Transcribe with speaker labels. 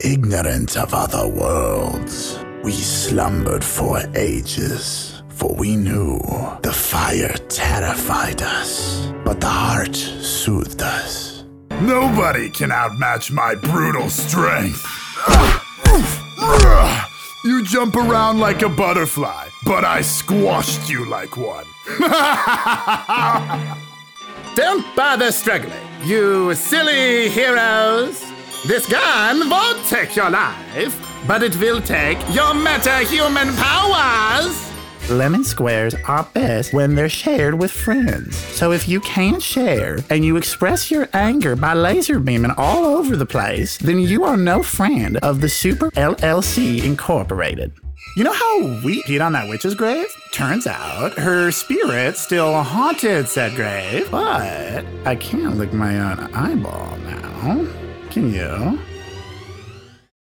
Speaker 1: ignorant of other worlds. We slumbered for ages, for we knew the fire terrified us, but the heart soothed us.
Speaker 2: Nobody can outmatch my brutal strength. You jump around like a butterfly, but I squashed you like one.
Speaker 3: Don't bother struggling, you silly heroes. This gun won't take your life, but it will take your meta-human powers.
Speaker 4: Lemon squares are best when they're shared with friends. So if you can't share and you express your anger by laser beaming all over the place, then you are no friend of the Super LLC Incorporated. You know how we peed on that witch's grave? Turns out her spirit still haunted said grave, but I can't lick my own eyeball now. Can you?